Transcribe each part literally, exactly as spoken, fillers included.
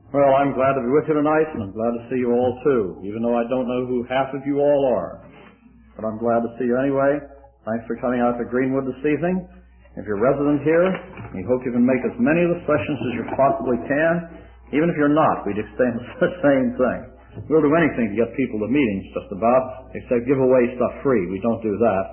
Well, I'm glad to be with you tonight, and I'm glad to see you all too, even though I don't know who half of you all are. But I'm glad to see you anyway. Thanks for coming out to Greenwood this evening. If you're a resident here, we hope you can make as many of the sessions as you possibly can. Even if you're not, we'd extend the same thing. We'll do anything to get people to meetings, just about, except give away stuff free. We don't do that.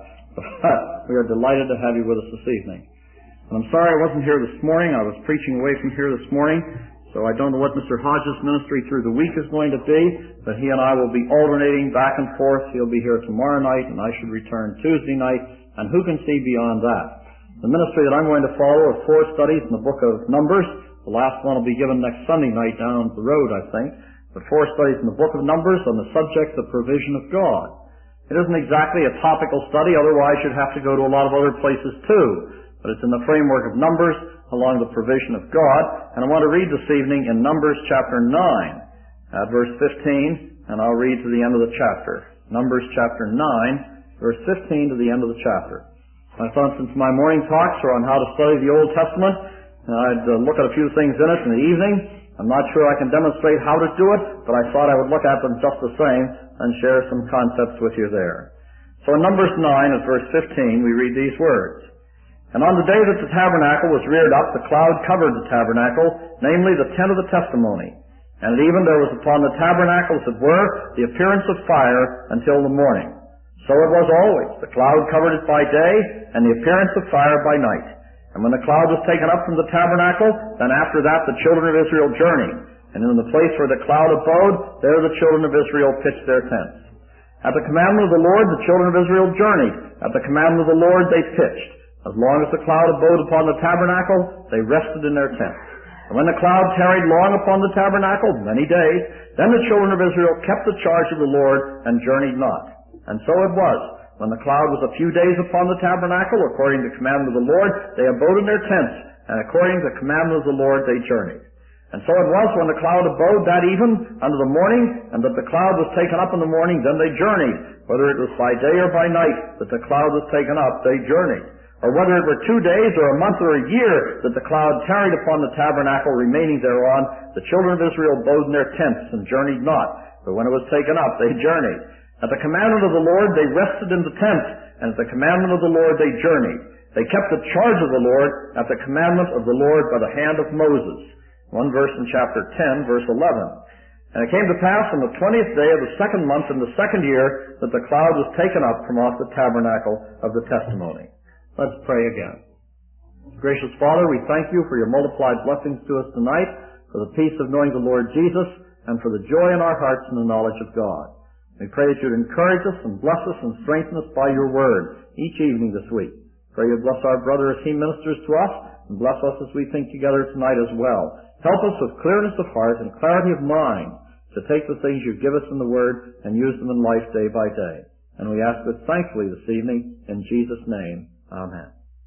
But we are delighted to have you with us this evening. And I'm sorry I wasn't here this morning. I was preaching away from here this morning, so I don't know what Mister Hodges' ministry through the week is going to be, but he and I will be alternating back and forth. He'll be here tomorrow night, and I should return Tuesday night, and who can see beyond that? The ministry that I'm going to follow are four studies in the book of Numbers. The last one will be given next Sunday night down the road, I think. But four studies in the book of Numbers on the subject of provision of God. It isn't exactly a topical study, otherwise you'd have to go to a lot of other places too. But it's in the framework of Numbers along the provision of God. And I want to read this evening in Numbers chapter nine at verse fifteen, and I'll read to the end of the chapter. Numbers chapter nine, verse fifteen to the end of the chapter. I thought since my morning talks are on how to study the Old Testament, I'd uh, look at a few things in it in the evening. I'm not sure I can demonstrate how to do it, but I thought I would look at them just the same and share some concepts with you there. So in Numbers nine at verse fifteen, we read these words. And on the day that the tabernacle was reared up, the cloud covered the tabernacle, namely the tent of the testimony. And even there was upon the tabernacle, as it were, the appearance of fire until the morning. So it was always. The cloud covered it by day, and the appearance of fire by night. And when the cloud was taken up from the tabernacle, then after that the children of Israel journeyed. And in the place where the cloud abode, there the children of Israel pitched their tents. At the commandment of the Lord, the children of Israel journeyed. At the commandment of the Lord, they pitched. As long as the cloud abode upon the tabernacle, they rested in their tents. And when the cloud tarried long upon the tabernacle, many days, then the children of Israel kept the charge of the Lord and journeyed not. And so it was. When the cloud was a few days upon the tabernacle, according to the commandment of the Lord, they abode in their tents, and according to the commandment of the Lord, they journeyed. And so it was when the cloud abode that even unto the morning, and that the cloud was taken up in the morning, then they journeyed. Whether it was by day or by night that the cloud was taken up, they journeyed. Or whether it were two days or a month or a year that the cloud tarried upon the tabernacle remaining thereon, the children of Israel abode in their tents and journeyed not. But when it was taken up, they journeyed. At the commandment of the Lord, they rested in the tent, and at the commandment of the Lord, they journeyed. They kept the charge of the Lord at the commandment of the Lord by the hand of Moses. One verse in chapter ten, verse eleven. And it came to pass on the twentieth day of the second month in the second year that the cloud was taken up from off the tabernacle of the testimony. Let's pray again. Gracious Father, we thank you for your multiplied blessings to us tonight, for the peace of knowing the Lord Jesus, and for the joy in our hearts in the knowledge of God. We pray that you'd encourage us and bless us and strengthen us by your word each evening this week. Pray you'd bless our brother as he ministers to us, and bless us as we think together tonight as well. Help us with clearness of heart and clarity of mind to take the things you give us in the word and use them in life day by day. And we ask it thankfully this evening in Jesus' name. Amen.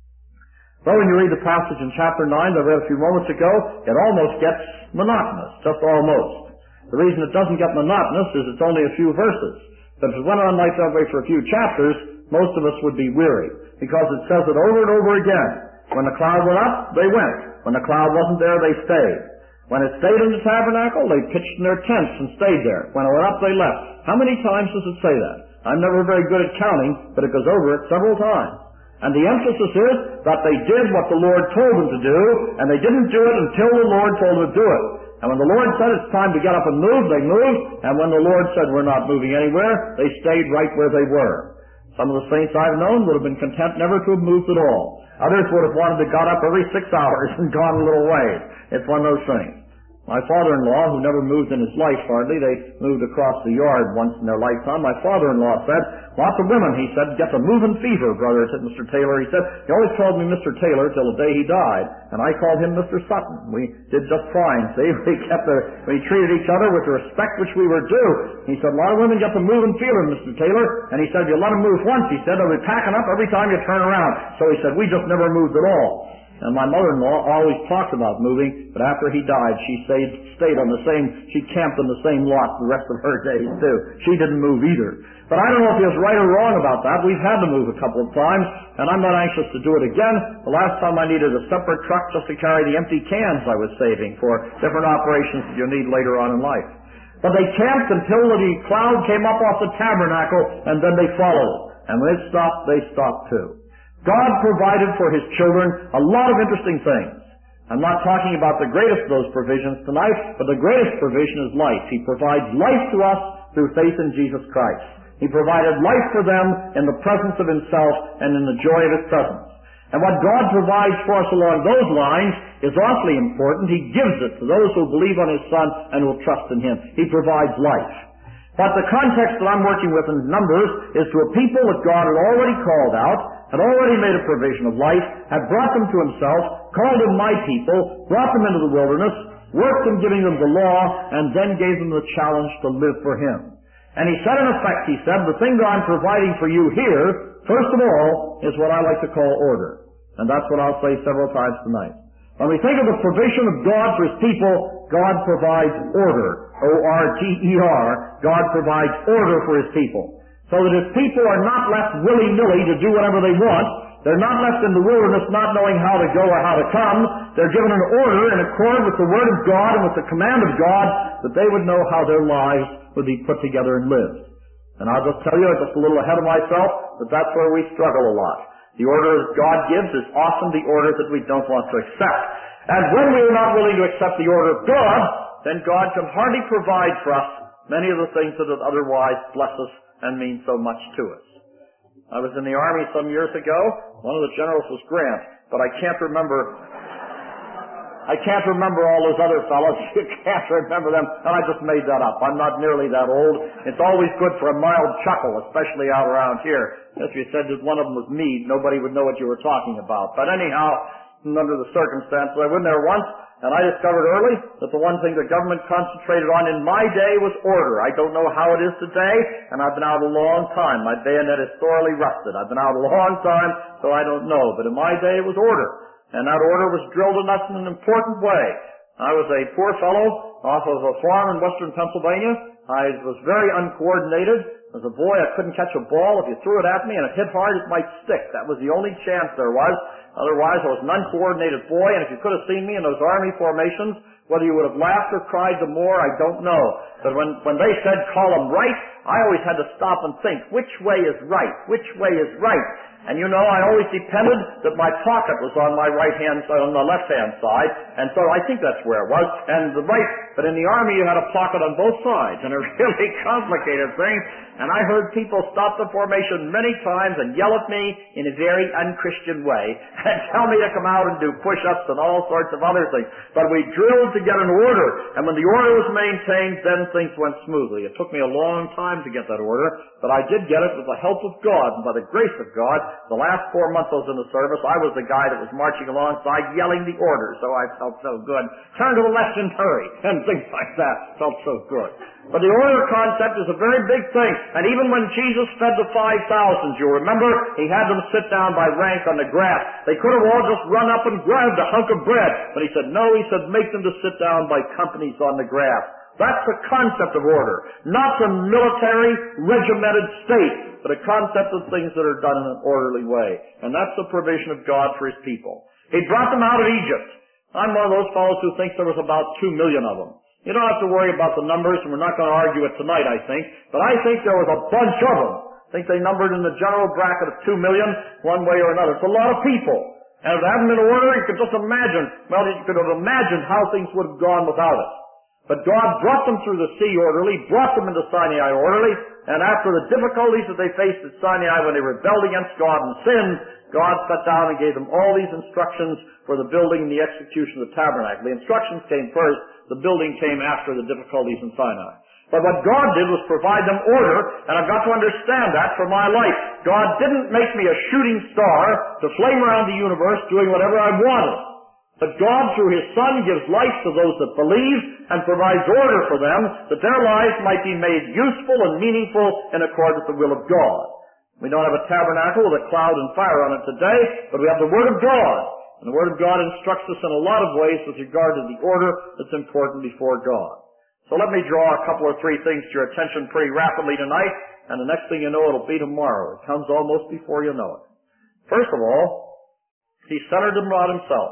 Well, when you read the passage in chapter nine that I read a few moments ago, it almost gets monotonous, just almost. The reason it doesn't get monotonous is it's only a few verses. But if it went on like that way for a few chapters, most of us would be weary, because it says it over and over again. When the cloud went up, they went. When the cloud wasn't there, they stayed. When it stayed in the tabernacle, they pitched in their tents and stayed there. When it went up, they left. How many times does it say that? I'm never very good at counting, but it goes over it several times. And the emphasis is that they did what the Lord told them to do, and they didn't do it until the Lord told them to do it. And when the Lord said it's time to get up and move, they moved, and when the Lord said we're not moving anywhere, they stayed right where they were. Some of the saints I've known would have been content never to have moved at all. Others would have wanted to got up every six hours and gone a little ways. It's one of those things. My father-in-law, who never moved in his life hardly, they moved across the yard once in their lifetime. My father-in-law said, lots of women, he said, get the moving fever, brother, said Mister Taylor. He said, he always called me Mister Taylor till the day he died, and I called him Mister Sutton. We did just fine, see? We kept the, we treated each other with the respect which we were due. He said, a lot of women get the moving fever, Mister Taylor, and he said, if you let them move once, he said, they'll be packing up every time you turn around. So he said, we just never moved at all. And my mother-in-law always talked about moving, but after he died, she stayed, stayed on the same, she camped on the same lot the rest of her days, too. She didn't move either. But I don't know if he was right or wrong about that. We've had to move a couple of times, and I'm not anxious to do it again. The last time I needed a separate truck just to carry the empty cans I was saving for different operations that you need later on in life. But they camped until the cloud came up off the tabernacle, and then they followed. And when it stopped, they stopped too. God provided for His children a lot of interesting things. I'm not talking about the greatest of those provisions tonight, but the greatest provision is life. He provides life to us through faith in Jesus Christ. He provided life for them in the presence of Himself and in the joy of His presence. And what God provides for us along those lines is awfully important. He gives it to those who believe on His Son and will trust in Him. He provides life. But the context that I'm working with in Numbers is to a people that God had already called out, had already made a provision of life, had brought them to Himself, called them my people, brought them into the wilderness, worked in giving them the law, and then gave them the challenge to live for Him. And He said, in effect, He said, the thing that I'm providing for you here, first of all, is what I like to call order. And that's what I'll say several times tonight. When we think of the provision of God for His people, God provides order. O R T E R. God provides order for His people. So that His people are not left willy-nilly to do whatever they want. They're not left in the wilderness not knowing how to go or how to come. They're given an order in accord with the Word of God and with the command of God that they would know how their lives would be put together and lived. And I'll just tell you, just a little ahead of myself, that that's where we struggle a lot. The order that God gives is often the order that we don't want to accept. And when we are not willing to accept the order of God, then God can hardly provide for us many of the things that would otherwise bless us and mean so much to us. I was in the Army some years ago. One of the generals was Grant, but I can't remember I can't remember all those other fellows. You can't remember them, and I just made that up. I'm not nearly that old. It's always good for a mild chuckle, especially out around here. If you said that one of them was Meade, nobody would know what you were talking about. But anyhow, under the circumstances, I went there once, and I discovered early that the one thing the government concentrated on in my day was order. I don't know how it is today, and I've been out a long time. My bayonet is thoroughly rusted. I've been out a long time, so I don't know. But in my day, it was order. And that order was drilled in us in an important way. I was a poor fellow off of a farm in western Pennsylvania. I was very uncoordinated. As a boy, I couldn't catch a ball. If you threw it at me and it hit hard, it might stick. That was the only chance there was. Otherwise, I was an uncoordinated boy, and if you could have seen me in those army formations, whether you would have laughed or cried the more, I don't know. But when, when they said column right, I always had to stop and think, which way is right? Which way is right? And you know, I always depended that my pocket was on my right-hand side, on the left-hand side, and so I think that's where it was. And the right, but in the Army you had a pocket on both sides, and a really complicated thing. And I heard people stop the formation many times and yell at me in a very unchristian way, and tell me to come out and do push-ups and all sorts of other things. But we drilled to get an order, and when the order was maintained, then things went smoothly. It took me a long time to get that order, but I did get it with the help of God and by the grace of God. The last four months I was in the service, I was the guy that was marching alongside yelling the order, so I felt so good. Turn to the left and hurry, and things like that. Felt so good. But the order concept is a very big thing, and even when Jesus fed the five thousand, you remember, he had them sit down by rank on the grass. They could have all just run up and grabbed a hunk of bread, but he said, no, he said, make them to sit down by companies on the grass. That's the concept of order. Not the military, regimented state, but a concept of things that are done in an orderly way. And that's the provision of God for His people. He brought them out of Egypt. I'm one of those fellows who thinks there was about two million of them. You don't have to worry about the numbers, and we're not going to argue it tonight, I think. But I think there was a bunch of them. I think they numbered in the general bracket of two million, one way or another. It's a lot of people. And if it hadn't been order, you could just imagine, well, you could have imagined how things would have gone without it. But God brought them through the sea orderly, brought them into Sinai orderly, and after the difficulties that they faced at Sinai when they rebelled against God and sinned, God sat down and gave them all these instructions for the building and the execution of the tabernacle. The instructions came first, the building came after the difficulties in Sinai. But what God did was provide them order, and I've got to understand that for my life. God didn't make me a shooting star to flame around the universe doing whatever I wanted. But God, through His Son, gives life to those that believe and provides order for them that their lives might be made useful and meaningful in accord with the will of God. We don't have a tabernacle with a cloud and fire on it today, but we have the Word of God. And the Word of God instructs us in a lot of ways with regard to the order that's important before God. So let me draw a couple or three things to your attention pretty rapidly tonight, and the next thing you know, it'll be tomorrow. It comes almost before you know it. First of all, he centered them about himself.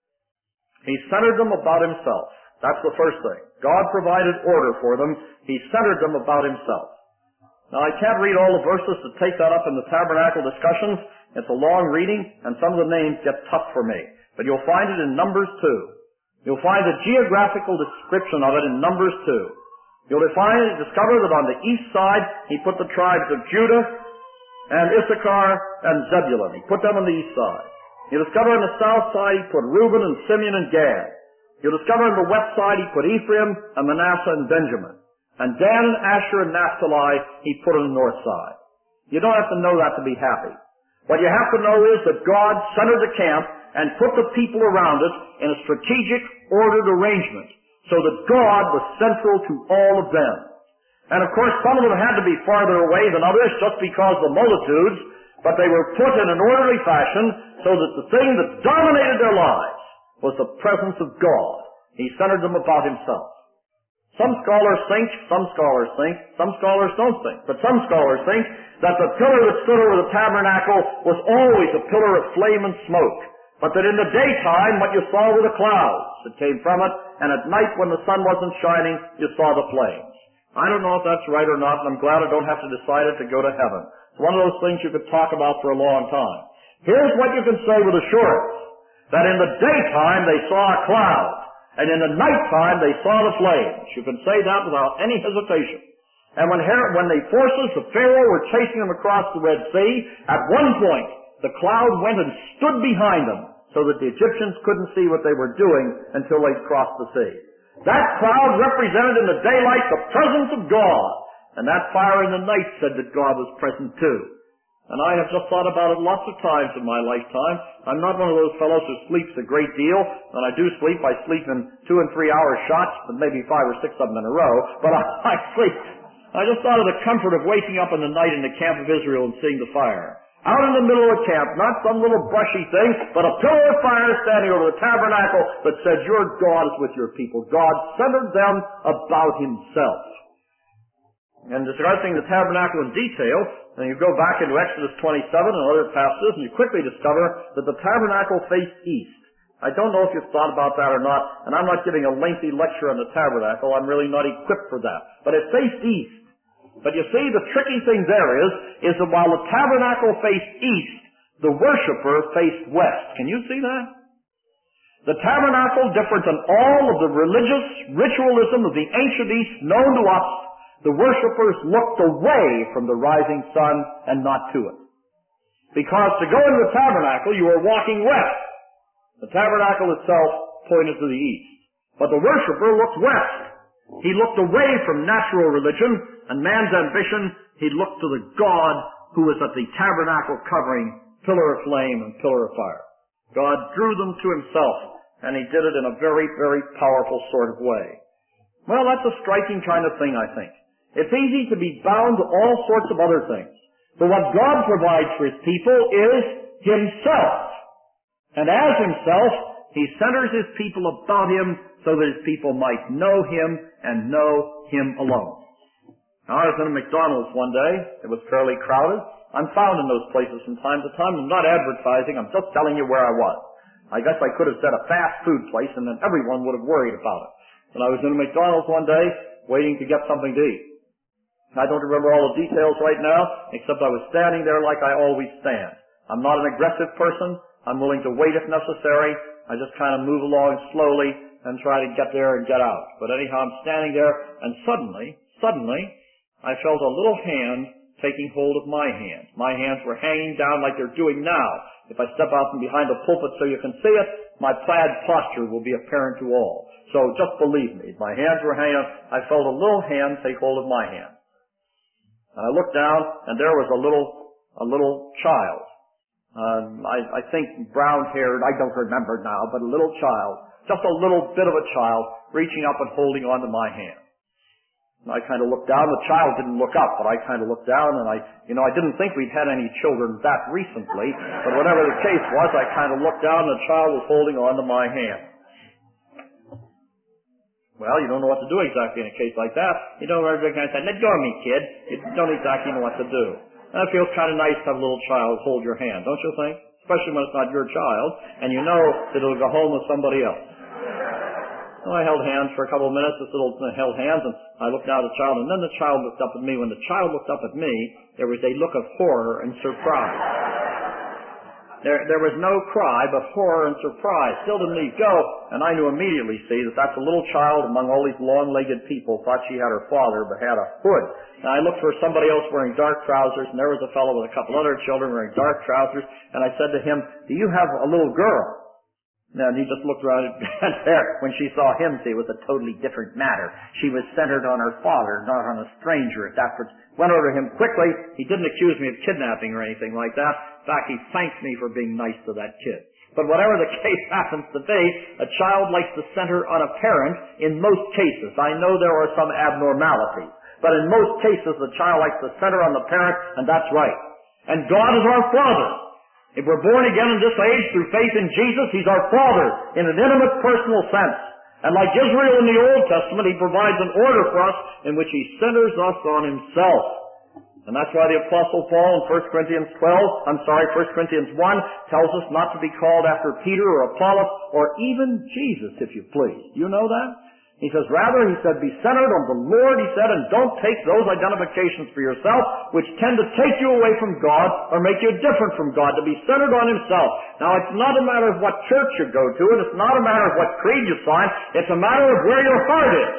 He centered them about himself. That's the first thing. God provided order for them. He centered them about himself. Now, I can't read all the verses to take that up in the tabernacle discussions. It's a long reading, and some of the names get tough for me. But you'll find it in Numbers two. You'll find a geographical description of it in Numbers two. You'll find, discover that on the east side, he put the tribes of Judah and Issachar and Zebulun. He put them on the east side. You discover on the south side, he put Reuben and Simeon and Gad. You'll discover on the west side, he put Ephraim and Manasseh and Benjamin. And Dan and Asher and Naphtali, he put on the north side. You don't have to know that to be happy. What you have to know is that God centered the camp and put the people around it in a strategic, ordered arrangement so that God was central to all of them. And of course, some of them had to be farther away than others just because of the multitudes, but they were put in an orderly fashion so that the thing that dominated their lives was the presence of God. He centered them about himself. Some scholars think, some scholars think, some scholars don't think, but some scholars think that the pillar that stood over the tabernacle was always a pillar of flame and smoke, but that in the daytime what you saw were the clouds that came from it, and at night when the sun wasn't shining, you saw the flames. I don't know if that's right or not, and I'm glad I don't have to decide it to go to heaven. It's one of those things you could talk about for a long time. Here's what you can say with assurance, that in the daytime they saw a cloud, and in the nighttime they saw the flames. You can say that without any hesitation. And when, Her- when the forces of Pharaoh were chasing them across the Red Sea, at one point the cloud went and stood behind them so that the Egyptians couldn't see what they were doing until they crossed the sea. That cloud represented in the daylight the presence of God, and that fire in the night said that God was present too. And I have just thought about it lots of times in my lifetime. I'm not one of those fellows who sleeps a great deal. When I do sleep, I sleep in two and three hour shots, but maybe five or six of them in a row. But I, I sleep. I just thought of the comfort of waking up in the night in the camp of Israel and seeing the fire. Out in the middle of the camp, not some little brushy thing, but a pillar of fire standing over the tabernacle that said, your God is with your people. God centered them about himself. And discussing the tabernacle in detail, and you go back into Exodus twenty-seven and other passages, and you quickly discover that the tabernacle faced east. I don't know if you've thought about that or not, and I'm not giving a lengthy lecture on the tabernacle. I'm really not equipped for that. But it faced east. But you see, the tricky thing there is, is that while the tabernacle faced east, the worshiper faced west. Can you see that? The tabernacle, different than all of the religious ritualism of the ancient East known to us, the worshippers looked away from the rising sun and not to it. Because to go into the tabernacle, you were walking west. The tabernacle itself pointed to the east. But the worshipper looked west. He looked away from natural religion and man's ambition. He looked to the God who was at the tabernacle covering, pillar of flame and pillar of fire. God drew them to himself, and he did it in a very, very powerful sort of way. Well, that's a striking kind of thing, I think. It's easy to be bound to all sorts of other things. But what God provides for his people is himself. And as himself, he centers his people about him so that his people might know him and know him alone. Now, I was in a McDonald's one day. It was fairly crowded. I'm found in those places from time to time. I'm not advertising. I'm just telling you where I was. I guess I could have said a fast food place, and then everyone would have worried about it. And I was in a McDonald's one day waiting to get something to eat. I don't remember all the details right now, except I was standing there like I always stand. I'm not an aggressive person. I'm willing to wait if necessary. I just kind of move along slowly and try to get there and get out. But anyhow, I'm standing there, and suddenly, suddenly, I felt a little hand taking hold of my hand. My hands were hanging down like they're doing now. If I step out from behind the pulpit so you can see it, my plaid posture will be apparent to all. So just believe me, my hands were hanging. I felt a little hand take hold of my hand. And I looked down, and there was a little, a little child. Um, I, I think brown-haired, I don't remember now, but a little child, just a little bit of a child, reaching up and holding on to my hand. And I kind of looked down. The child didn't look up, but I kind of looked down, and I, you know, I didn't think we'd had any children that recently, but whatever the case was, I kind of looked down, and the child was holding on to my hand. Well, you don't know what to do exactly in a case like that. You don't recognize that. Let go of me, kid. You don't exactly know what to do. And it feels kind of nice to have a little child hold your hand, don't you think? Especially when it's not your child, and you know that it'll go home with somebody else. So I held hands for a couple of minutes, this little held hands, and I looked down at the child, and then the child looked up at me. When the child looked up at me, there was a look of horror and surprise. There, there was no cry, but horror and surprise. Still didn't leave go, and I knew immediately, see, that that's a little child among all these long-legged people, thought she had her father, but had a hood. And I looked for somebody else wearing dark trousers, and there was a fellow with a couple other children wearing dark trousers, and I said to him, do you have a little girl? And he just looked around and there. When she saw him, see, it was a totally different matter. She was centered on her father, not on a stranger. At that point, went over to him quickly. He didn't accuse me of kidnapping or anything like that. In fact, he thanked me for being nice to that kid. But whatever the case happens to be, a child likes to center on a parent in most cases. I know there are some abnormalities, but in most cases, the child likes to center on the parent, and that's right. And God is our Father. If we're born again in this age through faith in Jesus, He's our Father in an intimate, personal sense. And like Israel in the Old Testament, He provides an order for us in which He centers us on Himself. And that's why the Apostle Paul in First Corinthians twelve, I'm sorry, First Corinthians one, tells us not to be called after Peter or Apollos or even Jesus, if you please. Do you know that? He says, rather, he said, be centered on the Lord, he said, and don't take those identifications for yourself which tend to take you away from God or make you different from God, to be centered on Himself. Now, it's not a matter of what church you go to, and it's not a matter of what creed you sign, it's a matter of where your heart is.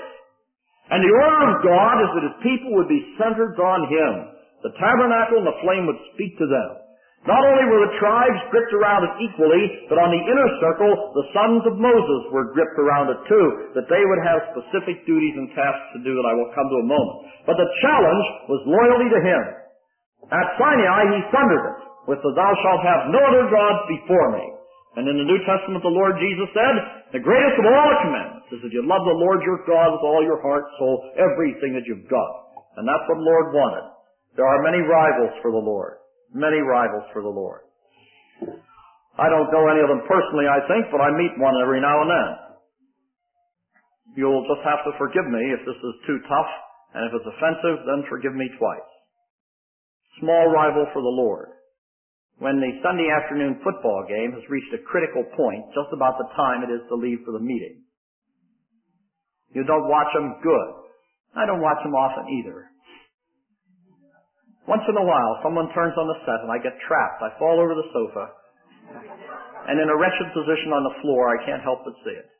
And the order of God is that His people would be centered on Him. The tabernacle and the flame would speak to them. Not only were the tribes gripped around it equally, but on the inner circle, the sons of Moses were gripped around it too, that they would have specific duties and tasks to do that I will come to in a moment. But the challenge was loyalty to Him. At Sinai, He thundered it with the thou shalt have no other gods before me. And in the New Testament, the Lord Jesus said, the greatest of all the commandments is that you love the Lord your God with all your heart, soul, everything that you've got. And that's what the Lord wanted. There are many rivals for the Lord. Many rivals for the Lord. I don't know any of them personally, I think, but I meet one every now and then. You'll just have to forgive me if this is too tough, and if it's offensive, then forgive me twice. Small rival for the Lord. When the Sunday afternoon football game has reached a critical point, just about the time it is to leave for the meeting. You don't watch them? Good. I don't watch them often either. Once in a while, someone turns on the set and I get trapped. I fall over the sofa. And in a wretched position on the floor, I can't help but see it.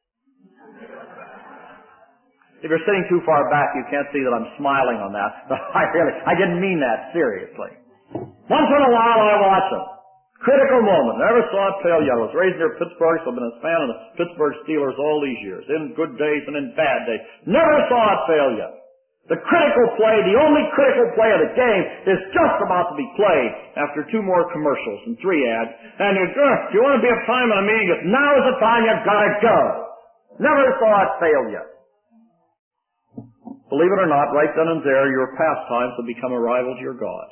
If you're sitting too far back, you can't see that I'm smiling on that. But I really, I didn't mean that seriously. Once in a while, I watch them. Critical moment. Never saw it fail yet. I was raised near Pittsburgh, so I've been a fan of the Pittsburgh Steelers all these years. In good days and in bad days. Never saw it fail yet. The critical play, the only critical play of the game, is just about to be played after two more commercials and three ads. And you're good. If you want to be a time in a meeting, if now is the time, you've got to go. Never saw it fail yet. Believe it or not, right then and there, your pastimes will become a rival to your God.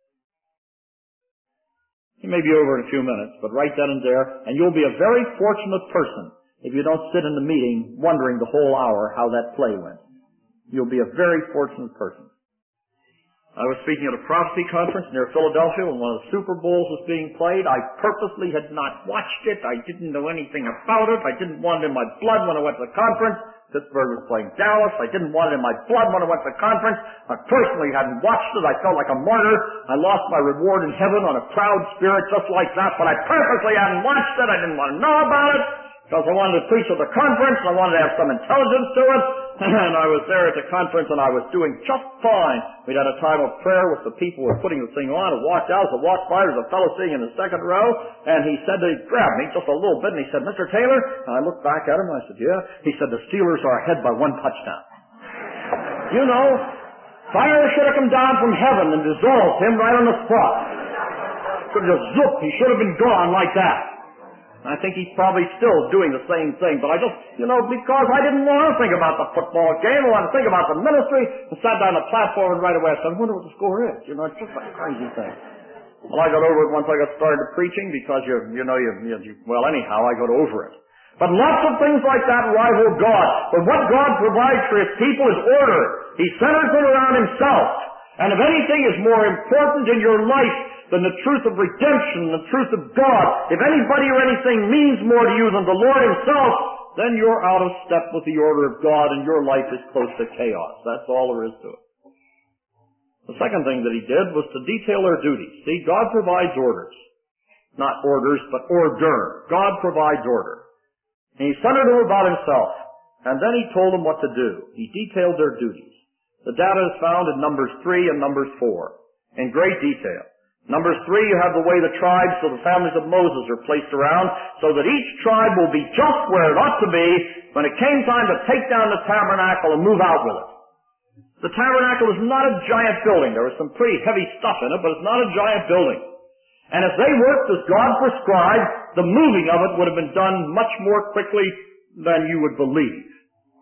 It may be over in a few minutes, but right then and there, and you'll be a very fortunate person if you don't sit in the meeting wondering the whole hour how that play went. You'll be a very fortunate person. I was speaking at a prophecy conference near Philadelphia when one of the Super Bowls was being played. I purposely had not watched it. I didn't know anything about it. I didn't want it in my blood when I went to the conference. Pittsburgh was playing Dallas. I didn't want it in my blood when I went to the conference. I personally hadn't watched it. I felt like a martyr. I lost my reward in heaven on a proud spirit just like that, but I purposely hadn't watched it. I didn't want to know about it because I wanted to preach at the conference. I wanted to have some intelligence to it. And I was there at the conference, and I was doing just fine. We'd had a time of prayer with the people who were putting the thing on. I walked out. As I walked by, there was a fellow sitting in the second row, and he said, he grabbed me just a little bit, and he said, Mister Taylor? And I looked back at him, and I said, yeah. He said, the Steelers are ahead by one touchdown. You know, fire should have come down from heaven and dissolved him right on the spot. Could have just zooped. He should have been gone like that. I think he's probably still doing the same thing, but I just, you know, because I didn't want to think about the football game, I wanted to think about the ministry, and sat down on the platform and right away I said, I wonder what the score is. You know, it's just a crazy thing. Well, I got over it once I got started preaching because you, you know, you, you, well, anyhow, I got over it. But lots of things like that rival God. But what God provides for His people is order. He centers it around Himself. And if anything is more important in your life than the truth of redemption, the truth of God, if anybody or anything means more to you than the Lord Himself, then you're out of step with the order of God and your life is close to chaos. That's all there is to it. The second thing that He did was to detail their duties. See, God provides orders. Not orders, but order. God provides order. And He centered them about Himself. And then He told them what to do. He detailed their duties. The data is found in Numbers three and Numbers four in great detail. Numbers three, you have the way the tribes of the families of Moses are placed around so that each tribe will be just where it ought to be when it came time to take down the tabernacle and move out with it. The tabernacle is not a giant building. There was some pretty heavy stuff in it, but it's not a giant building. And if they worked as God prescribed, the moving of it would have been done much more quickly than you would believe.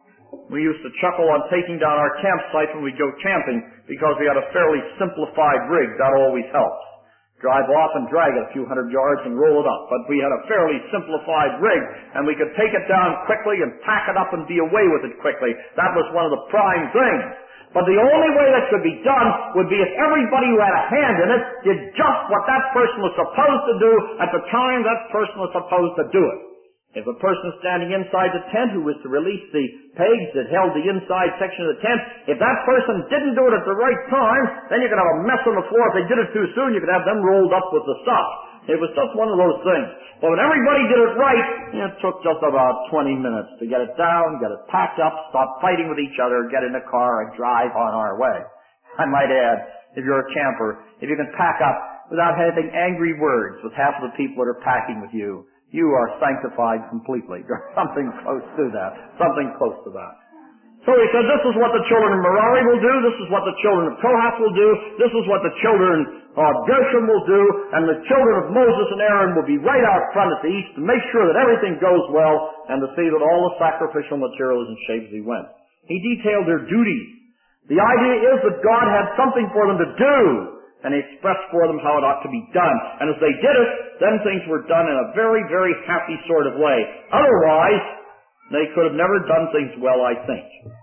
We used to chuckle on taking down our campsite when we go camping because we had a fairly simplified rig. That always helps. Drive off and drag it a few hundred yards and roll it up. But we had a fairly simplified rig, and we could take it down quickly and pack it up and be away with it quickly. That was one of the prime things. But the only way that could be done would be if everybody who had a hand in it did just what that person was supposed to do at the time that person was supposed to do it. If a person is standing inside the tent who was to release the pegs that held the inside section of the tent, if that person didn't do it at the right time, then you could have a mess on the floor. If they did it too soon, you could have them rolled up with the stuff. It was just one of those things. But when everybody did it right, it took just about twenty minutes to get it down, get it packed up, stop fighting with each other, get in the car, and drive on our way. I might add, if you're a camper, if you can pack up without having angry words with half of the people that are packing with you, you are sanctified completely. Or something close to that. Something close to that. So he said, this is what the children of Merari will do. This is what the children of Kohath will do. This is what the children of Gershom will do. And the children of Moses and Aaron will be right out front at the east to make sure that everything goes well and to see that all the sacrificial material is in shape as he went. He detailed their duties. The idea is that God had something for them to do. And He expressed for them how it ought to be done. And as they did it, then things were done in a very, very happy sort of way. Otherwise, they could have never done things well, I think.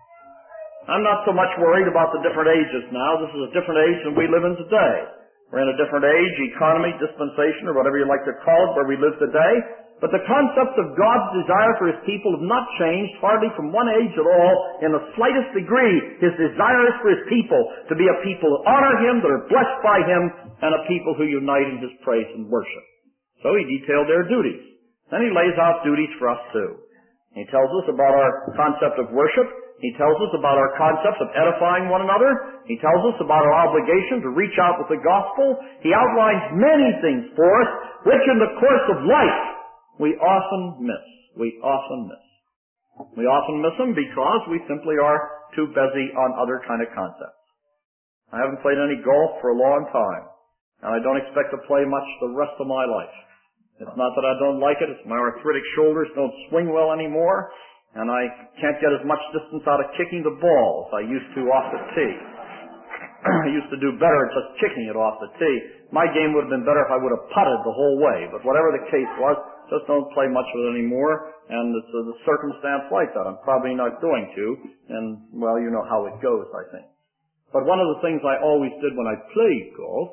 I'm not so much worried about the different ages now. This is a different age than we live in today. We're in a different age, economy, dispensation, or whatever you like to call it, where we live today. But the concepts of God's desire for His people have not changed hardly from one age at all in the slightest degree. His desire is for His people to be a people that honor Him, that are blessed by Him, and a people who unite in His praise and worship. So He detailed their duties. Then He lays out duties for us too. He tells us about our concept of worship. He tells us about our concepts of edifying one another. He tells us about our obligation to reach out with the gospel. He outlines many things for us, which in the course of life we often miss. We often miss. We often miss them because we simply are too busy on other kind of concepts. I haven't played any golf for a long time, and I don't expect to play much the rest of my life. It's not that I don't like it, it's my arthritic shoulders don't swing well anymore, and I can't get as much distance out of kicking the ball as I used to off the tee. I used to do better at just kicking it off the tee. My game would have been better if I would have putted the whole way, but whatever the case was, just don't play much of it anymore, and it's a the circumstance like that. I'm probably not going to, and, well, you know how it goes, I think. But one of the things I always did when I played golf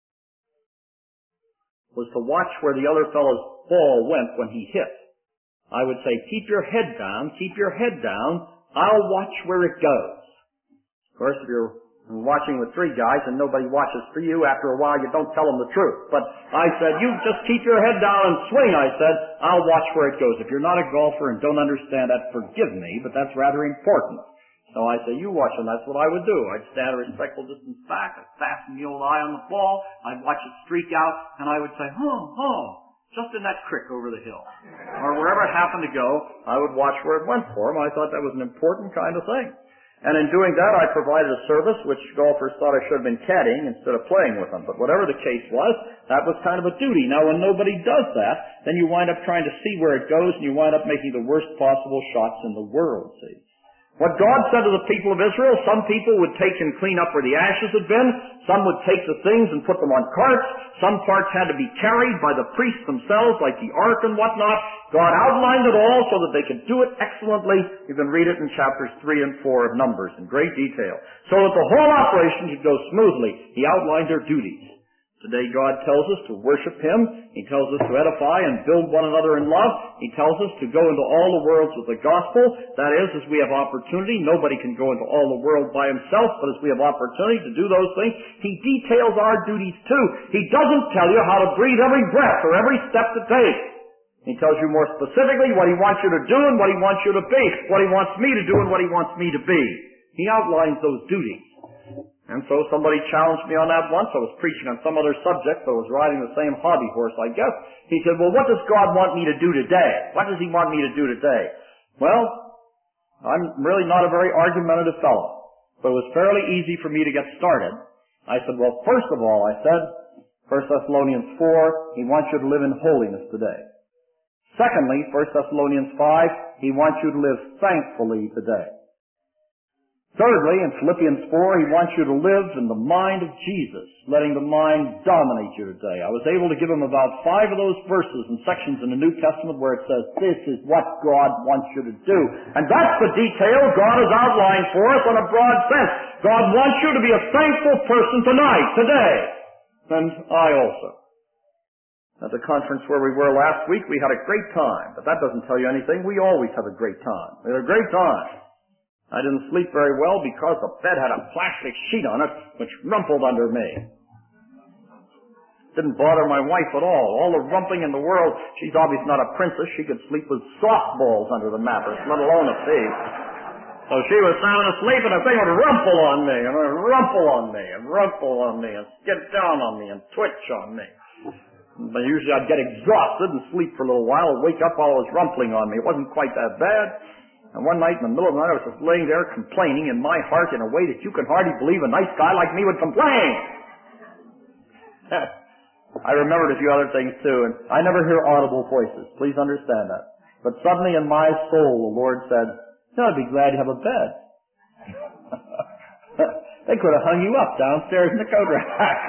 was to watch where the other fellow's ball went when he hit. I would say, keep your head down, keep your head down, I'll watch where it goes. Of course, if you're watching with three guys and nobody watches for you, after a while you don't tell them the truth. But I said, you just keep your head down and swing, I said. I'll watch where it goes. If you're not a golfer and don't understand that, forgive me, but that's rather important. So I say, you watch, and that's what I would do. I'd stand a respectful distance back, I'd fasten the old eye on the ball, I'd watch it streak out, and I would say, huh, huh, just in that creek over the hill. Or wherever it happened to go, I would watch where it went for him. I thought that was an important kind of thing. And in doing that, I provided a service which golfers thought I should have been caddying instead of playing with them. But whatever the case was, that was kind of a duty. Now, when nobody does that, then you wind up trying to see where it goes, and you wind up making the worst possible shots in the world, see. What God said to the people of Israel, some people would take and clean up where the ashes had been. Some would take the things and put them on carts. Some parts had to be carried by the priests themselves, like the ark and whatnot. God outlined it all so that they could do it excellently. You can read it in chapters three and four of Numbers in great detail. So that the whole operation could go smoothly. He outlined their duties. Today God tells us to worship Him. He tells us to edify and build one another in love. He tells us to go into all the worlds with the gospel. That is, as we have opportunity. Nobody can go into all the world by himself, but as we have opportunity to do those things, He details our duties too. He doesn't tell you how to breathe every breath or every step to take. He tells you more specifically what He wants you to do and what He wants you to be, what He wants me to do and what He wants me to be. He outlines those duties. And so somebody challenged me on that once. I was preaching on some other subject, but I was riding the same hobby horse, I guess. He said, well, what does God want me to do today? What does He want me to do today? Well, I'm really not a very argumentative fellow, but it was fairly easy for me to get started. I said, well, first of all, I said, First Thessalonians four, He wants you to live in holiness today. Secondly, First Thessalonians five, He wants you to live thankfully today. Thirdly, in Philippians four, He wants you to live in the mind of Jesus, letting the mind dominate you today. I was able to give him about five of those verses and sections in the New Testament where it says, this is what God wants you to do. And that's the detail God has outlined for us in a broad sense. God wants you to be a thankful person tonight, today. And I also. At the conference where we were last week, we had a great time. But that doesn't tell you anything. We always have a great time. We had a great time. I didn't sleep very well because the bed had a plastic sheet on it which rumpled under me. Didn't bother my wife at all. All the rumpling in the world. She's obviously not a princess. She could sleep with softballs under the mattress, let alone a pea. So she was sound asleep and the thing would rumple on me, and would rumple on me, and rumple on me, and skid down on me, and twitch on me. But usually I'd get exhausted and sleep for a little while, and wake up while it was rumpling on me. It wasn't quite that bad. And one night in the middle of the night I was just laying there complaining in my heart in a way that you can hardly believe a nice guy like me would complain. I remembered a few other things too, and I never hear audible voices. Please understand that. But suddenly in my soul the Lord said, I'd be glad to have a bed. They could have hung you up downstairs in the coat rack.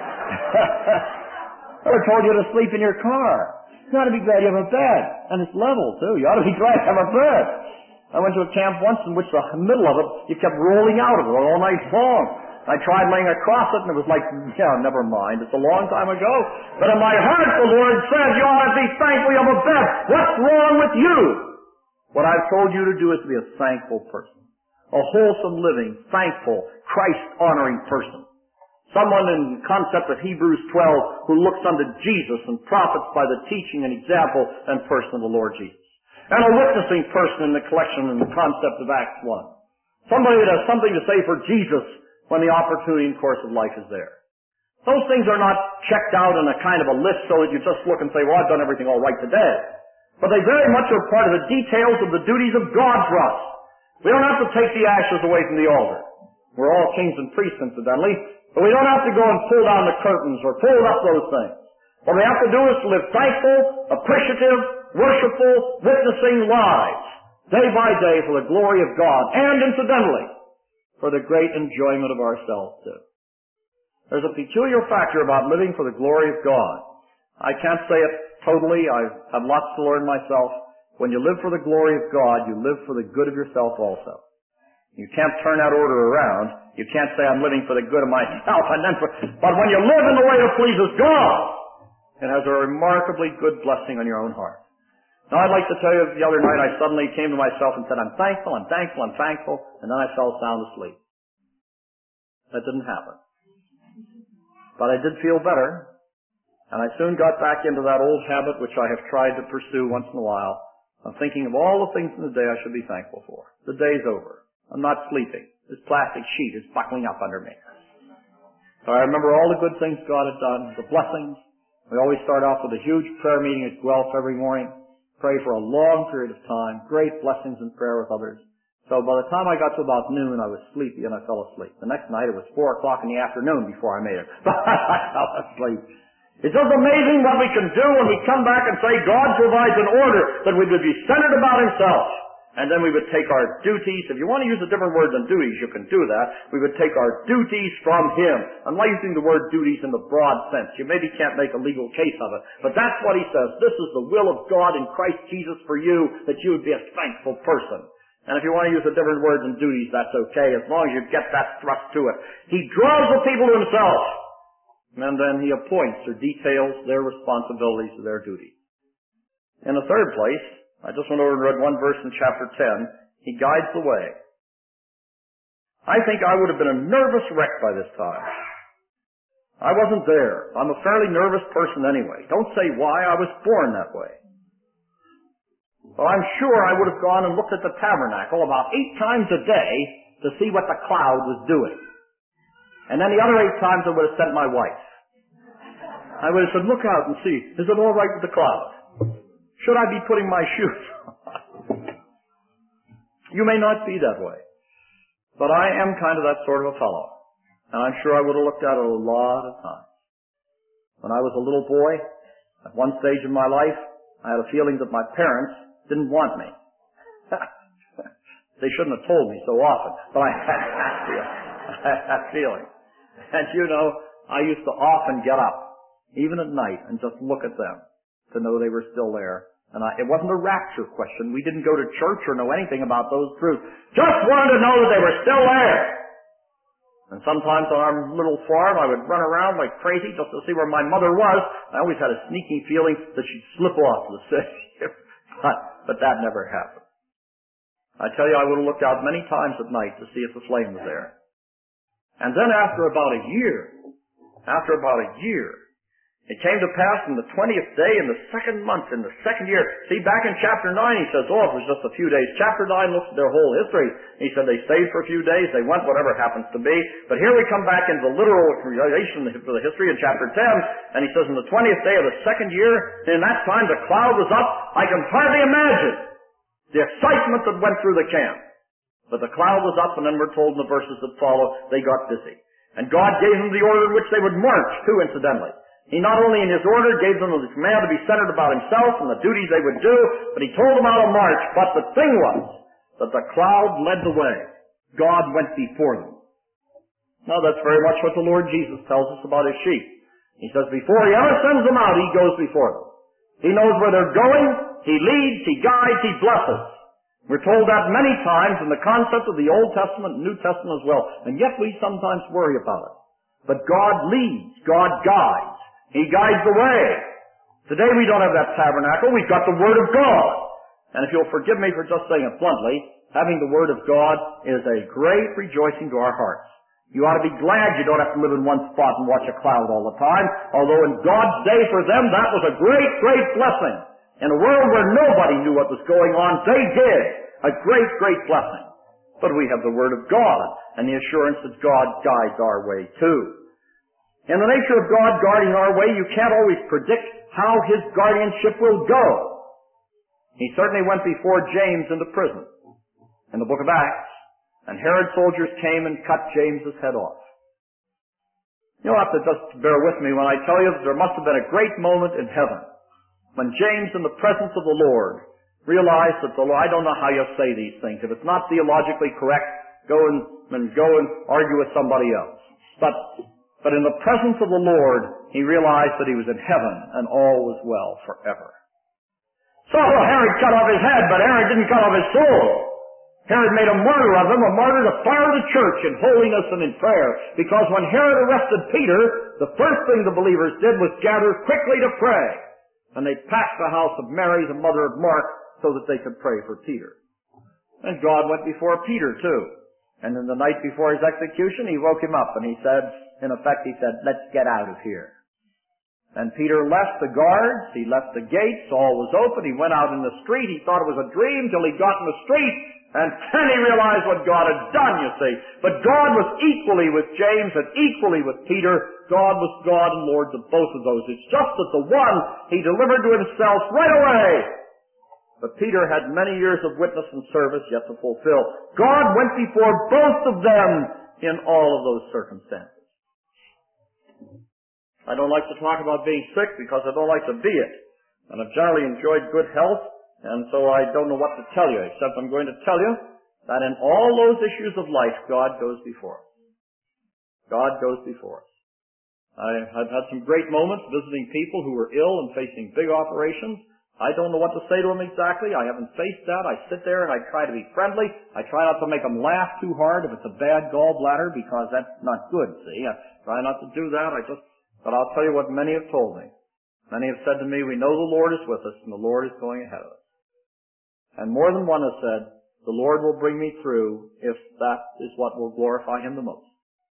Or told you to sleep in your car. You ought to be glad you have a bed. And it's level too. You ought to be glad to have a bed. I went to a camp once in which the middle of it, you kept rolling out of it all night long. I tried laying across it and it was like, yeah, never mind. It's a long time ago. But in my heart the Lord said, you ought to be thankful you have a bed. What's wrong with you? What I've told you to do is to be a thankful person. A wholesome living, thankful, Christ-honoring person. Someone in the concept of Hebrews twelve who looks unto Jesus and profits by the teaching and example and person of the Lord Jesus. And a witnessing person in the collection and the concept of Acts one. Somebody that has something to say for Jesus when the opportunity and course of life is there. Those things are not checked out in a kind of a list so that you just look and say, well, I've done everything all right today. But they very much are part of the details of the duties of God for us. We don't have to take the ashes away from the altar. We're all kings and priests, incidentally. But we don't have to go and pull down the curtains or pull up those things. What we have to do is to live thankful, appreciative, worshipful, witnessing lives, day by day for the glory of God, and incidentally, for the great enjoyment of ourselves too. There's a peculiar factor about living for the glory of God. I can't say it totally. I have lots to learn myself. When you live for the glory of God, you live for the good of yourself also. You can't turn that order around. You can't say, I'm living for the good of myself, and then for, but when you live in the way that pleases God, it has a remarkably good blessing on your own heart. Now, I'd like to tell you the other night I suddenly came to myself and said, I'm thankful, I'm thankful, I'm thankful, and then I fell sound asleep. That didn't happen. But I did feel better, and I soon got back into that old habit which I have tried to pursue once in a while, of thinking of all the things in the day I should be thankful for. The day's over. I'm not sleeping. This plastic sheet is buckling up under me. So I remember all the good things God had done, the blessings. We always start off with a huge prayer meeting at Guelph every morning. Pray for a long period of time. Great blessings in prayer with others. So by the time I got to about noon, I was sleepy and I fell asleep. The next night, it was four o'clock in the afternoon before I made it. But I fell asleep. It's just amazing what we can do when we come back and say God provides an order that we would be centered about Himself. And then we would take our duties. If you want to use a different word than duties, you can do that. We would take our duties from Him. I'm not using the word duties in the broad sense. You maybe can't make a legal case of it. But that's what He says. This is the will of God in Christ Jesus for you, that you would be a thankful person. And if you want to use a different word than duties, that's okay, as long as you get that thrust to it. He draws the people to Himself. And then He appoints or details their responsibilities to their duties. In the third place, I just went over and read one verse in chapter ten. He guides the way. I think I would have been a nervous wreck by this time. I wasn't there. I'm a fairly nervous person anyway. Don't say why. I was born that way. Well, I'm sure I would have gone and looked at the tabernacle about eight times a day to see what the cloud was doing. And then the other eight times I would have sent my wife. I would have said, look out and see, is it all right with the cloud? Should I be putting my shoes on? You may not be that way. But I am kind of that sort of a fellow. And I'm sure I would have looked at it a lot of times. When I was a little boy, at one stage in my life, I had a feeling that my parents didn't want me. They shouldn't have told me so often, but I had that feeling. I had that feeling. And you know, I used to often get up, even at night, and just look at them to know they were still there. And I, it wasn't a rapture question. We didn't go to church or know anything about those truths. Just wanted to know that they were still there. And sometimes on our little farm, I would run around like crazy just to see where my mother was. I always had a sneaking feeling that she'd slip off the city. but, but that never happened. I tell you, I would have looked out many times at night to see if the flame was there. And then after about a year, after about a year, it came to pass in the twentieth day in the second month in the second year. See, back in chapter nine, he says, oh, it was just a few days. Chapter nine looks at their whole history. He said they stayed for a few days, they went, whatever happens to be. But here we come back into the literal relation for the history in chapter ten, and he says, in the twentieth day of the second year, in that time the cloud was up. I can hardly imagine the excitement that went through the camp. But the cloud was up, and then we're told in the verses that follow, they got busy. And God gave them the order in which they would march, too, incidentally. He not only in His order gave them the command to be centered about Himself and the duties they would do, but He told them how to march. But the thing was that the cloud led the way. God went before them. Now that's very much what the Lord Jesus tells us about His sheep. He says before He ever sends them out, He goes before them. He knows where they're going. He leads, He guides, He blesses. We're told that many times in the concept of the Old Testament and New Testament as well. And yet we sometimes worry about it. But God leads. God guides. He guides the way. Today we don't have that tabernacle. We've got the Word of God. And if you'll forgive me for just saying it bluntly, having the Word of God is a great rejoicing to our hearts. You ought to be glad you don't have to live in one spot and watch a cloud all the time. Although in God's day for them, that was a great, great blessing. In a world where nobody knew what was going on, they did. A great, great blessing. But we have the Word of God and the assurance that God guides our way too. In the nature of God guarding our way, you can't always predict how His guardianship will go. He certainly went before James into prison in the book of Acts, and Herod's soldiers came and cut James's head off. You'll have to just bear with me when I tell you that there must have been a great moment in heaven when James, in the presence of the Lord, realized that the Lord, I don't know how you say these things. If it's not theologically correct, go and, and go and argue with somebody else. But But in the presence of the Lord, he realized that he was in heaven and all was well forever. So Herod cut off his head, but Herod didn't cut off his soul. Herod made a martyr of him, a martyr to fire the church in holiness and in prayer. Because when Herod arrested Peter, the first thing the believers did was gather quickly to pray. And they packed the house of Mary, the mother of Mark, so that they could pray for Peter. And God went before Peter too. And in the night before his execution, he woke him up and he said, in effect, he said, let's get out of here. And Peter left the guards, he left the gates, all was open, he went out in the street, he thought it was a dream till he got in the street, and then he realized what God had done, you see. But God was equally with James and equally with Peter. God was God and Lord to both of those. It's just that the one he delivered to himself right away. But Peter had many years of witness and service yet to fulfill. God went before both of them in all of those circumstances. I don't like to talk about being sick because I don't like to be it. And I've generally enjoyed good health, and so I don't know what to tell you, except I'm going to tell you that in all those issues of life, God goes before us. God goes before us. I, I've had some great moments visiting people who were ill and facing big operations. I don't know what to say to them exactly. I haven't faced that. I sit there and I try to be friendly. I try not to make them laugh too hard if it's a bad gallbladder, because that's not good, see. I try not to do that. I just, but I'll tell you what many have told me. Many have said to me, we know the Lord is with us and the Lord is going ahead of us. And more than one has said, the Lord will bring me through if that is what will glorify Him the most.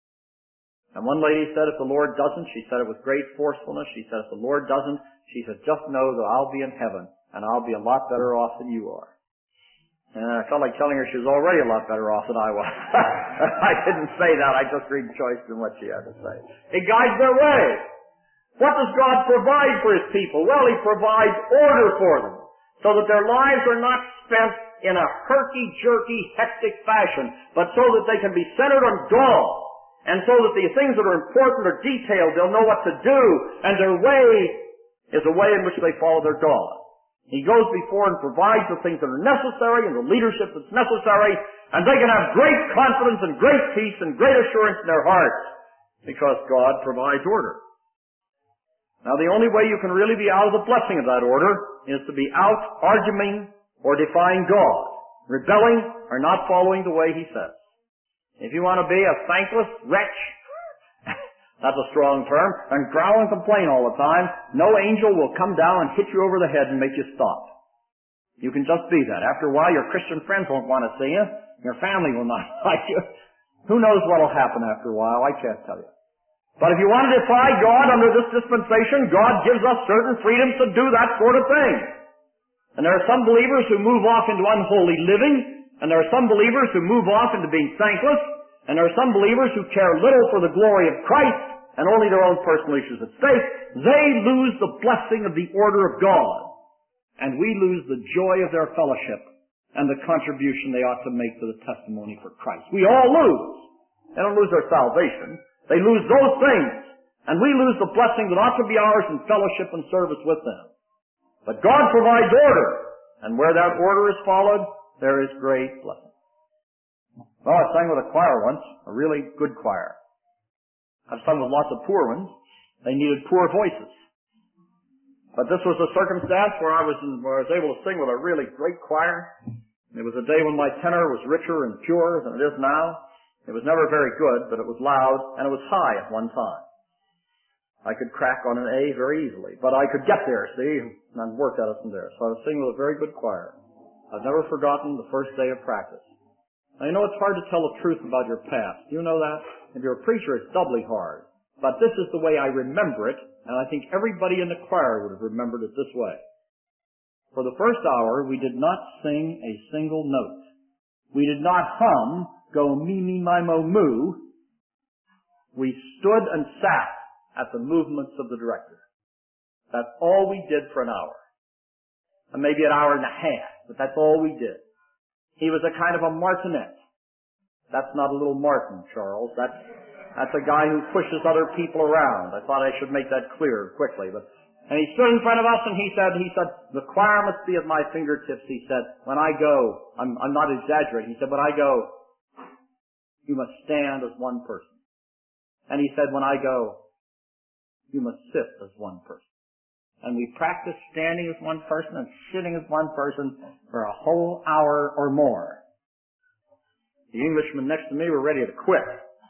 And one lady said, if the Lord doesn't, she said it with great forcefulness, she said, if the Lord doesn't, she said, just know that I'll be in heaven and I'll be a lot better off than you are. And I felt like telling her she was already a lot better off than I was. I didn't say that, I just rejoiced in what she had to say. It guides their way. What does God provide for His people? Well, He provides order for them, so that their lives are not spent in a herky-jerky, hectic fashion, but so that they can be centered on God, and so that the things that are important are detailed, they'll know what to do, and their way is a way in which they follow their God. He goes before and provides the things that are necessary and the leadership that's necessary, and they can have great confidence and great peace and great assurance in their hearts, because God provides order. Now, the only way you can really be out of the blessing of that order is to be out arguing or defying God, rebelling or not following the way He says. If you want to be a thankless wretch, that's a strong term, and growl and complain all the time, no angel will come down and hit you over the head and make you stop. You can just be that. After a while, your Christian friends won't want to see you. Your family will not like you. Who knows what will happen after a while? I can't tell you. But if you want to defy God under this dispensation, God gives us certain freedoms to do that sort of thing. And there are some believers who move off into unholy living, and there are some believers who move off into being thankless, and there are some believers who care little for the glory of Christ and only their own personal issues at stake. They lose the blessing of the order of God, and we lose the joy of their fellowship and the contribution they ought to make to the testimony for Christ. We all lose. They don't lose their salvation. They lose those things, and we lose the blessing that ought to be ours in fellowship and service with them. But God provides order, and where that order is followed, there is great blessing. Well, I sang with a choir once, a really good choir. I've sung with lots of poor ones. They needed poor voices. But this was a circumstance where I was in, where I was able to sing with a really great choir. It was a day when my tenor was richer and purer than it is now. It was never very good, but it was loud, and it was high at one time. I could crack on an A very easily, but I could get there, see, and work at it from there. So I was singing with a very good choir. I've never forgotten the first day of practice. Now, you know it's hard to tell the truth about your past. Do you know that? If you're a preacher, it's doubly hard. But this is the way I remember it, and I think everybody in the choir would have remembered it this way. For the first hour, we did not sing a single note. We did not hum, go me, me, my, mo, moo. We stood and sat at the movements of the director. That's all we did for an hour. And maybe an hour and a half, but that's all we did. He was a kind of a martinet. That's not a little Martin, Charles. That's, that's a guy who pushes other people around. I thought I should make that clear quickly. But, and he stood in front of us and he said, he said, the choir must be at my fingertips, he said. When I go, I'm, I'm not exaggerating, he said, when I go, you must stand as one person. And he said, when I go, you must sit as one person. And we practiced standing as one person and sitting as one person for a whole hour or more. The Englishmen next to me were ready to quit.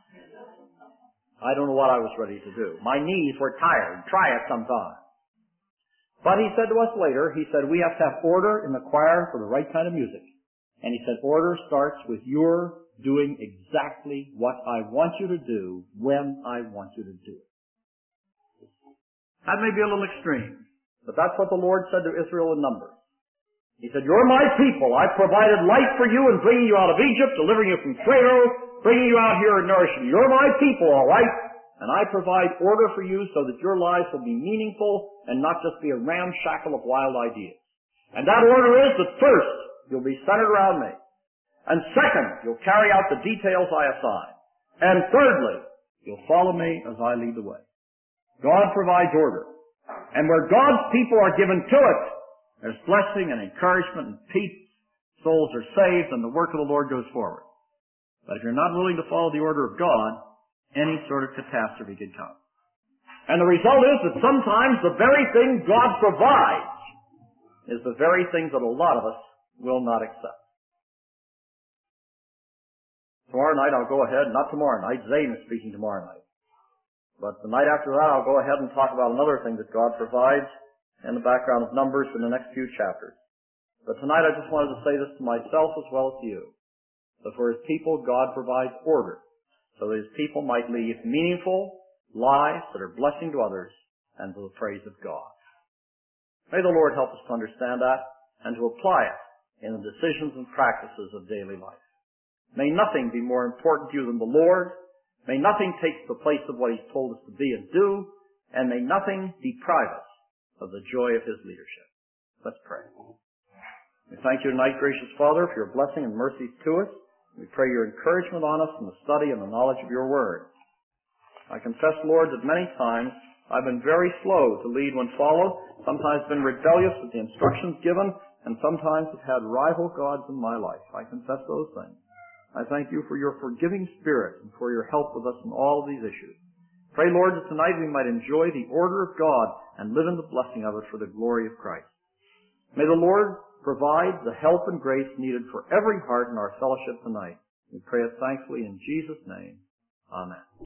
I don't know what I was ready to do. My knees were tired. Try it sometime. But he said to us later, he said, we have to have order in the choir for the right kind of music. And he said, order starts with your doing exactly what I want you to do when I want you to do it. That may be a little extreme, but that's what the Lord said to Israel in Numbers. He said, you're my people. I've provided life for you in bringing you out of Egypt, delivering you from Pharaoh, bringing you out here and nourishing you. You're my people, all right? And I provide order for you so that your lives will be meaningful and not just be a ramshackle of wild ideas. And that order is that first, you'll be centered around me. And second, you'll carry out the details I assign. And thirdly, you'll follow me as I lead the way. God provides order. And where God's people are given to it, there's blessing and encouragement and peace. Souls are saved and the work of the Lord goes forward. But if you're not willing to follow the order of God, any sort of catastrophe can come. And the result is that sometimes the very thing God provides is the very thing that a lot of us will not accept. Tomorrow night I'll go ahead, not tomorrow night, Zane is speaking tomorrow night. But the night after that I'll go ahead and talk about another thing that God provides in the background of Numbers in the next few chapters. But tonight I just wanted to say this to myself as well as to you. That for His people, God provides order, so that His people might lead meaningful lives that are blessing to others and to the praise of God. May the Lord help us to understand that and to apply it in the decisions and practices of daily life. May nothing be more important to you than the Lord. May nothing take the place of what He's told us to be and do. And may nothing deprive us of the joy of His leadership. Let's pray. We thank you tonight, gracious Father, for your blessing and mercies to us. We pray your encouragement on us in the study and the knowledge of your word. I confess, Lord, that many times I've been very slow to lead when followed, sometimes been rebellious with the instructions given, and sometimes have had rival gods in my life. I confess those things. I thank you for your forgiving spirit and for your help with us in all of these issues. Pray, Lord, that tonight we might enjoy the order of God and live in the blessing of it for the glory of Christ. May the Lord provide the help and grace needed for every heart in our fellowship tonight. We pray it thankfully in Jesus' name. Amen.